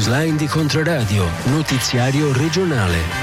Newsline di Controradio, notiziario regionale.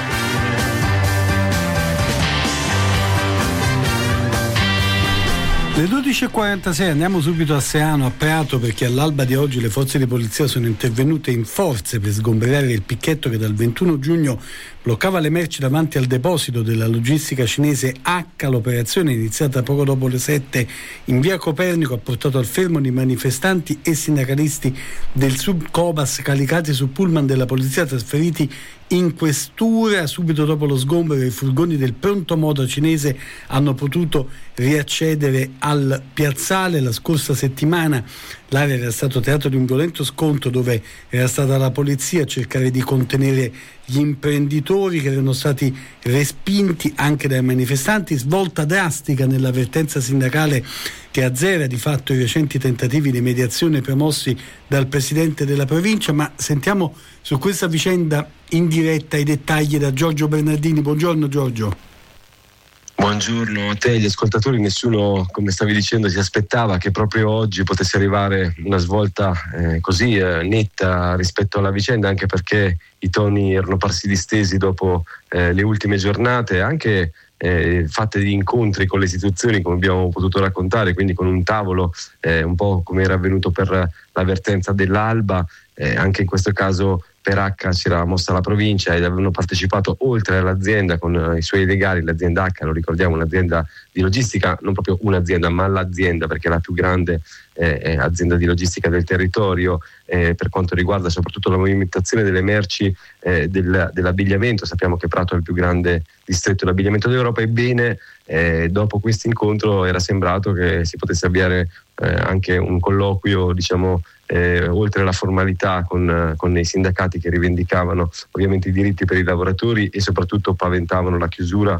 Le 12.46, andiamo subito a Seano, a Prato, perché all'alba di oggi le forze di polizia sono intervenute in forze per sgomberare il picchetto che dal 21 giugno bloccava le merci davanti al deposito della logistica cinese H. L'operazione, iniziata poco dopo le 7 in via Copernico, ha portato al fermo di manifestanti e sindacalisti del Sud-Cobas caricati su pullman della polizia trasferiti in questura. Subito dopo lo sgombero i furgoni del pronto modo cinese hanno potuto riaccedere al piazzale. La scorsa settimana l'area era stato teatro di un violento scontro dove era stata la polizia a cercare di contenere gli imprenditori che erano stati respinti anche dai manifestanti. Svolta drastica nell'avvertenza sindacale che azzera di fatto i recenti tentativi di mediazione promossi dal presidente della provincia. Ma sentiamo su questa vicenda in diretta i dettagli da Giorgio Bernardini. Buongiorno Giorgio. Buongiorno a te e agli ascoltatori. Nessuno, come stavi dicendo, si aspettava che proprio oggi potesse arrivare una svolta così netta rispetto alla vicenda, anche perché i toni erano parsi distesi dopo le ultime giornate, anche fatte di incontri con le istituzioni, come abbiamo potuto raccontare, quindi con un tavolo un po' come era avvenuto per l'avvertenza dell'Alba. Anche in questo caso per H si era mossa la provincia ed avevano partecipato, oltre all'azienda con i suoi legali, l'azienda H, lo ricordiamo, un'azienda di logistica, non proprio un'azienda ma l'azienda, perché è la più grande azienda di logistica del territorio per quanto riguarda soprattutto la movimentazione delle merci dell'abbigliamento. Sappiamo che Prato è il più grande distretto dell'abbigliamento d'Europa. Ebbene, dopo questo incontro era sembrato che si potesse avviare anche un colloquio, diciamo, oltre alla formalità con i sindacati che rivendicavano ovviamente i diritti per i lavoratori e soprattutto paventavano la chiusura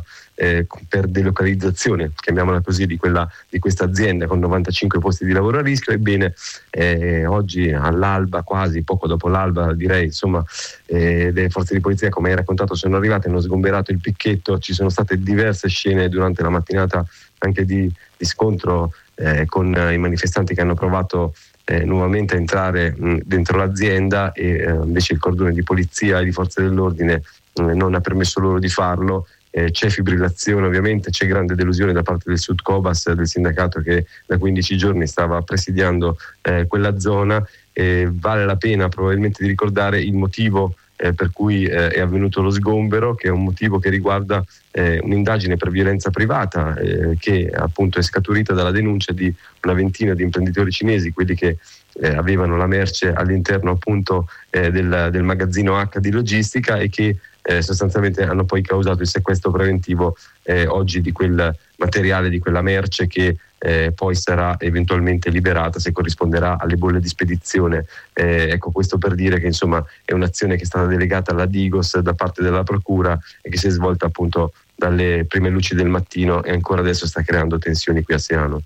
per delocalizzazione, chiamiamola così, di questa azienda con 95 posti di lavoro a rischio. Ebbene, oggi all'alba, quasi poco dopo l'alba direi, insomma, le forze di polizia, come hai raccontato, sono arrivate, hanno sgomberato il picchetto. Ci sono state diverse scene durante la mattinata anche di scontro con i manifestanti che hanno provato nuovamente a entrare dentro l'azienda e invece il cordone di polizia e di forze dell'ordine non ha permesso loro di farlo. C'è fibrillazione ovviamente, c'è grande delusione da parte del Sud-Cobas, del sindacato che da 15 giorni stava presidiando quella zona. Vale la pena probabilmente di ricordare il motivo per cui è avvenuto lo sgombero, che è un motivo che riguarda un'indagine per violenza privata che appunto è scaturita dalla denuncia di una ventina di imprenditori cinesi, quelli che avevano la merce all'interno appunto del magazzino H di logistica e che sostanzialmente hanno poi causato il sequestro preventivo oggi di quel materiale, di quella merce che poi sarà eventualmente liberata se corrisponderà alle bolle di spedizione. Ecco, questo per dire che insomma è un'azione che è stata delegata alla Digos da parte della Procura e che si è svolta appunto dalle prime luci del mattino e ancora adesso sta creando tensioni qui a Seano.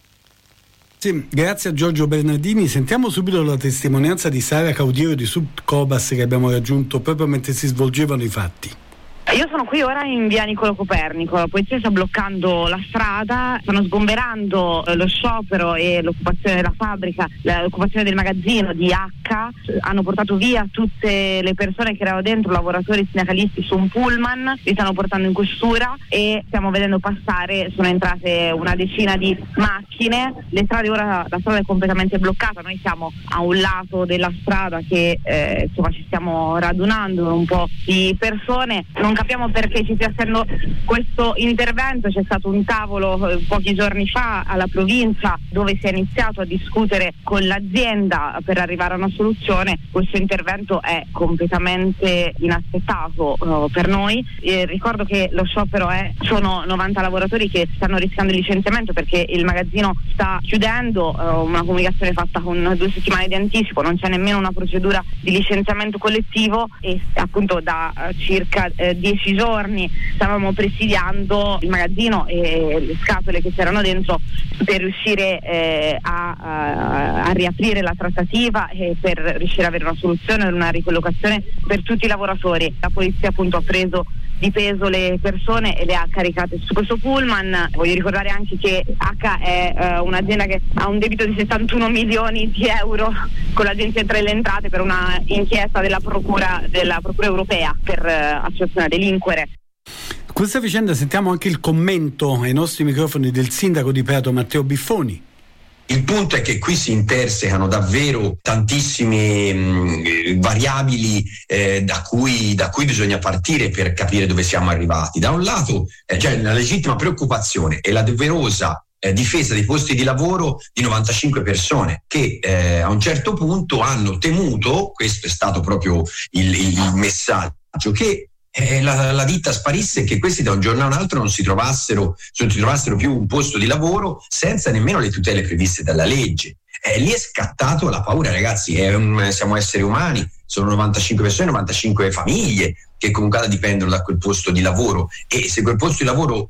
Sì, grazie a Giorgio Bernardini. Sentiamo subito la testimonianza di Sara Caudiero di Sud-Cobas che abbiamo raggiunto proprio mentre si svolgevano i fatti. Io sono qui ora in via Niccolò Copernico, la polizia sta bloccando la strada, stanno sgomberando lo sciopero e l'occupazione della fabbrica, l'occupazione del magazzino di H, hanno portato via tutte le persone che erano dentro, lavoratori sindacalisti, su un pullman, li stanno portando in questura e stiamo vedendo passare, sono entrate una decina di macchine, le strade ora, la strada è completamente bloccata, noi siamo a un lato della strada che insomma ci stiamo radunando un po' di persone, non capiamo perché ci stia essendo questo intervento. C'è stato un tavolo pochi giorni fa alla provincia dove si è iniziato a discutere con l'azienda per arrivare a una soluzione. Questo intervento è completamente inaspettato per noi. Ricordo che lo sciopero sono 90 lavoratori che stanno rischiando il licenziamento perché il magazzino sta chiudendo, una comunicazione fatta con 2 settimane di anticipo, non c'è nemmeno una procedura di licenziamento collettivo e appunto da circa 10 giorni stavamo presidiando il magazzino e le scatole che c'erano dentro per riuscire a riaprire la trattativa e per riuscire ad avere una soluzione, una ricollocazione per tutti i lavoratori. La polizia appunto ha preso di peso le persone e le ha caricate su questo pullman. Voglio ricordare anche che H è un'azienda che ha un debito di 71 milioni di euro con l'Agenzia delle Entrate per una inchiesta della Procura europea per associazione a delinquere. Questa vicenda sentiamo anche il commento ai nostri microfoni del sindaco di Prato, Matteo Biffoni. Il punto è che qui si intersecano davvero tantissime variabili da cui bisogna partire per capire dove siamo arrivati. Da un lato c'è la legittima preoccupazione e la doverosa difesa dei posti di lavoro di 95 persone che a un certo punto hanno temuto, questo è stato proprio il messaggio, che la ditta sparisse e che questi da un giorno a un altro non si trovassero più un posto di lavoro senza nemmeno le tutele previste dalla legge. Lì è scattato la paura, ragazzi, siamo esseri umani, sono 95 persone, 95 famiglie che comunque dipendono da quel posto di lavoro, e se quel posto di lavoro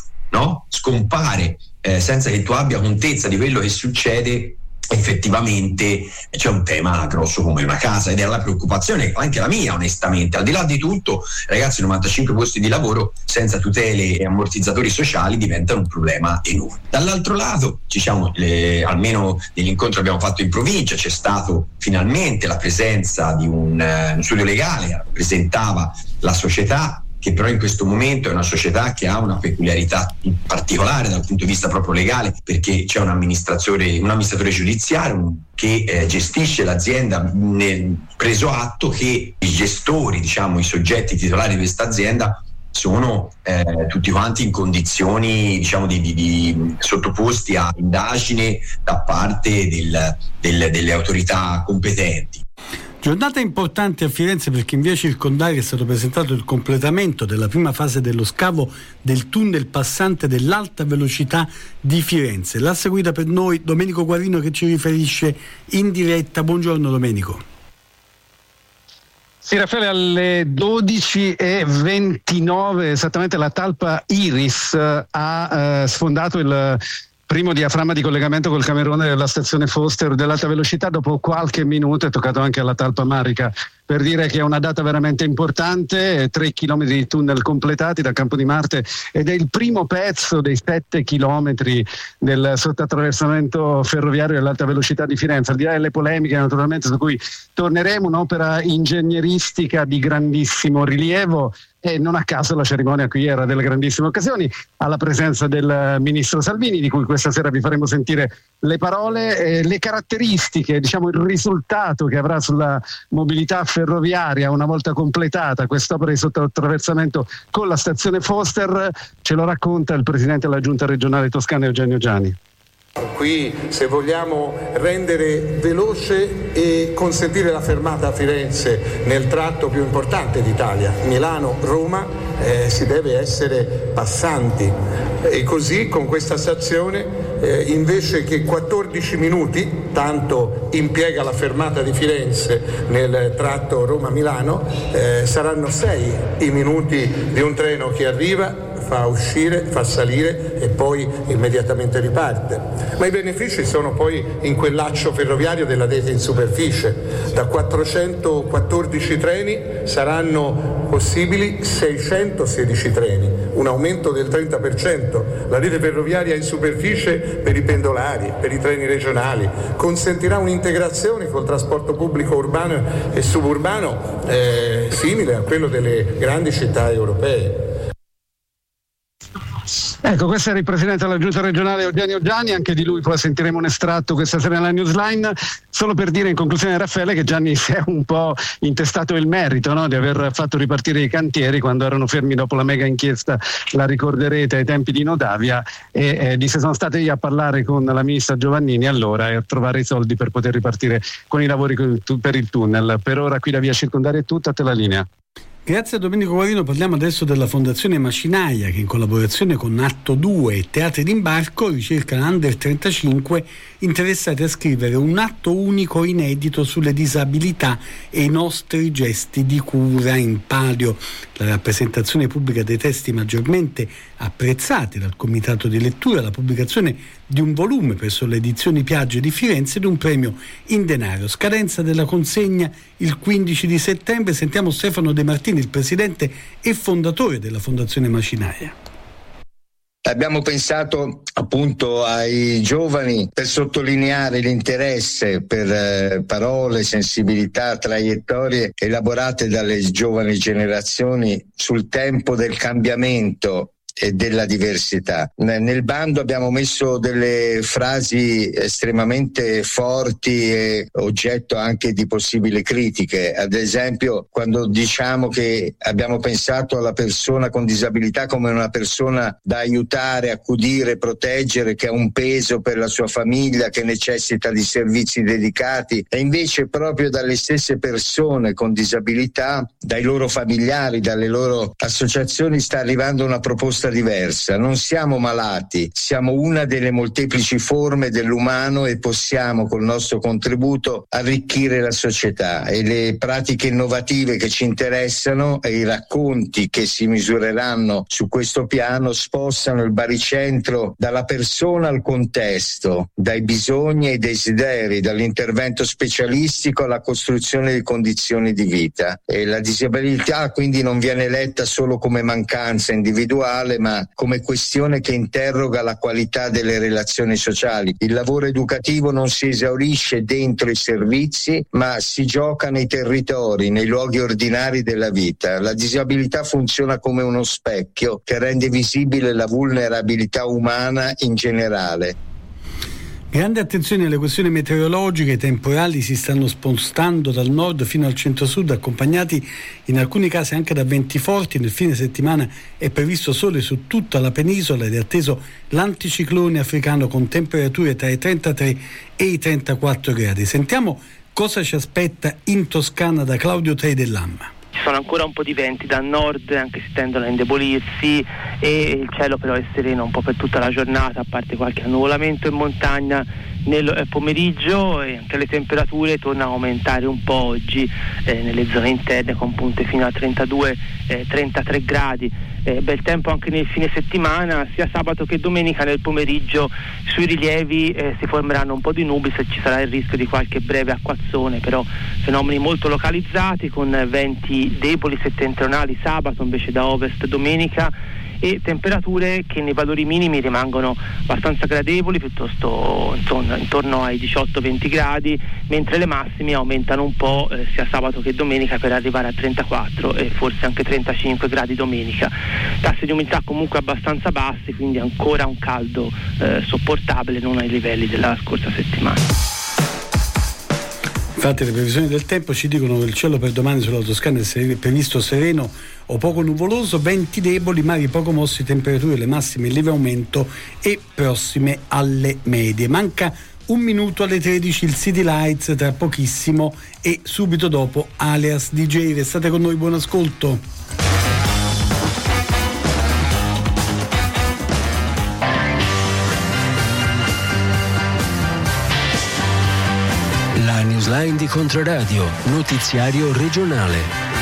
scompare senza che tu abbia contezza di quello che succede, effettivamente c'è un tema grosso come una casa, ed era la preoccupazione anche la mia, onestamente. Al di là di tutto, ragazzi, 95 posti di lavoro senza tutele e ammortizzatori sociali diventano un problema enorme. Dall'altro lato, almeno nell'incontro che abbiamo fatto in provincia, c'è stato finalmente la presenza di un studio legale che rappresentava la società, che però in questo momento è una società che ha una peculiarità particolare dal punto di vista proprio legale, perché c'è un amministratore giudiziario che gestisce l'azienda, preso atto che i gestori, i soggetti titolari di questa azienda sono tutti quanti in condizioni di sottoposti a indagine da parte delle autorità competenti. Giornata importante a Firenze perché in via Circondaria è stato presentato il completamento della prima fase dello scavo del tunnel passante dell'alta velocità di Firenze. L'asse guida per noi Domenico Guarino, che ci riferisce in diretta. Buongiorno Domenico. Sì, Raffaele, alle 12:29 esattamente la talpa Iris ha sfondato il primo diaframma di collegamento col Camerone della stazione Foster dell'alta velocità. Dopo qualche minuto è toccato anche alla talpa Marica, per dire che è una data veramente importante. 3 chilometri di tunnel completati da Campo di Marte ed è il primo pezzo dei 7 chilometri del sottoattraversamento ferroviario dell'alta velocità di Firenze. Al di là delle polemiche naturalmente su cui torneremo, un'opera ingegneristica di grandissimo rilievo. E non a caso la cerimonia qui era delle grandissime occasioni, alla presenza del ministro Salvini, di cui questa sera vi faremo sentire le parole, le caratteristiche, il risultato che avrà sulla mobilità ferroviaria una volta completata quest'opera di sottoattraversamento con la stazione Foster. Ce lo racconta il presidente della Giunta regionale toscana Eugenio Giani. Qui, se vogliamo rendere veloce e consentire la fermata a Firenze nel tratto più importante d'Italia, Milano-Roma, si deve essere passanti, e così con questa stazione invece che 14 minuti, tanto impiega la fermata di Firenze nel tratto Roma-Milano, saranno 6 i minuti di un treno che arriva, fa uscire, fa salire e poi immediatamente riparte. Ma i benefici sono poi in quel laccio ferroviario della rete in superficie. Da 414 treni saranno possibili 616 treni, un aumento del 30%. La rete ferroviaria in superficie per i pendolari, per i treni regionali, consentirà un'integrazione col trasporto pubblico urbano e suburbano simile a quello delle grandi città europee. Ecco, questo era il presidente della Giunta regionale Eugenio Giani, anche di lui poi sentiremo un estratto questa sera nella Newsline. Solo per dire in conclusione, Raffaele, che Gianni si è un po' intestato il merito, no? Di aver fatto ripartire i cantieri quando erano fermi dopo la mega inchiesta, la ricorderete, ai tempi di Nodavia, e disse: sono state io a parlare con la ministra Giovannini allora e a trovare i soldi per poter ripartire con i lavori per il tunnel. Per ora qui da via Circondaria è tutto, a te la linea. Grazie a Domenico Guarino. Parliamo adesso della Fondazione Macinaia, che in collaborazione con Atto 2 e Teatri d'Imbarco ricerca Under 35 interessati a scrivere un atto unico inedito sulle disabilità e i nostri gesti di cura in palio. La rappresentazione pubblica dei testi maggiormente apprezzati dal comitato di lettura, la pubblicazione di un volume presso le edizioni Piaggio di Firenze ed un premio in denaro. Scadenza della consegna il 15 di settembre. Sentiamo Stefano De Martini, il presidente e fondatore della Fondazione Macinaria. Abbiamo pensato appunto ai giovani per sottolineare l'interesse per parole, sensibilità, traiettorie elaborate dalle giovani generazioni sul tempo del cambiamento e della diversità. Nel bando abbiamo messo delle frasi estremamente forti e oggetto anche di possibili critiche. Ad esempio, quando diciamo che abbiamo pensato alla persona con disabilità come una persona da aiutare, accudire, proteggere, che ha un peso per la sua famiglia, che necessita di servizi dedicati, e invece proprio dalle stesse persone con disabilità, dai loro familiari, dalle loro associazioni sta arrivando una proposta diversa. Non siamo malati, siamo una delle molteplici forme dell'umano e possiamo col nostro contributo arricchire la società, e le pratiche innovative che ci interessano e i racconti che si misureranno su questo piano spostano il baricentro dalla persona al contesto, dai bisogni ai desideri, dall'intervento specialistico alla costruzione di condizioni di vita. E la disabilità quindi non viene letta solo come mancanza individuale, ma come questione che interroga la qualità delle relazioni sociali. Il lavoro educativo non si esaurisce dentro i servizi, ma si gioca nei territori, nei luoghi ordinari della vita. La disabilità funziona come uno specchio che rende visibile la vulnerabilità umana in generale. Grande attenzione alle questioni meteorologiche. I temporali si stanno spostando dal nord fino al centro-sud, accompagnati in alcuni casi anche da venti forti. Nel fine settimana è previsto sole su tutta la penisola ed è atteso l'anticiclone africano con temperature tra i 33 e i 34 gradi. Sentiamo cosa ci aspetta in Toscana da Claudio Trei dell'Amma. Ci sono ancora un po' di venti da nord, anche se tendono a indebolirsi, e il cielo però è sereno un po' per tutta la giornata, a parte qualche annuvolamento in montagna nel pomeriggio, e anche le temperature tornano a aumentare un po' oggi nelle zone interne, con punte fino a 32-33 gradi. Bel tempo anche nel fine settimana, sia sabato che domenica nel pomeriggio sui rilievi si formeranno un po' di nubi, se ci sarà il rischio di qualche breve acquazzone, però fenomeni molto localizzati con venti deboli settentrionali sabato invece da ovest domenica, e temperature che nei valori minimi rimangono abbastanza gradevoli, piuttosto intorno ai 18-20 gradi, mentre le massime aumentano un po' sia sabato che domenica per arrivare a 34 e forse anche 35 gradi domenica. Tassi di umidità comunque abbastanza bassi, quindi ancora un caldo sopportabile, non ai livelli della scorsa settimana. Infatti le previsioni del tempo ci dicono che il cielo per domani sulla Toscana è previsto sereno o poco nuvoloso, venti deboli, mari poco mossi, temperature le massime in lieve aumento e prossime alle medie. Manca un minuto alle 13 il City Lights, tra pochissimo, e subito dopo Alias DJ. Restate con noi, buon ascolto. La newsline di Controradio, notiziario regionale.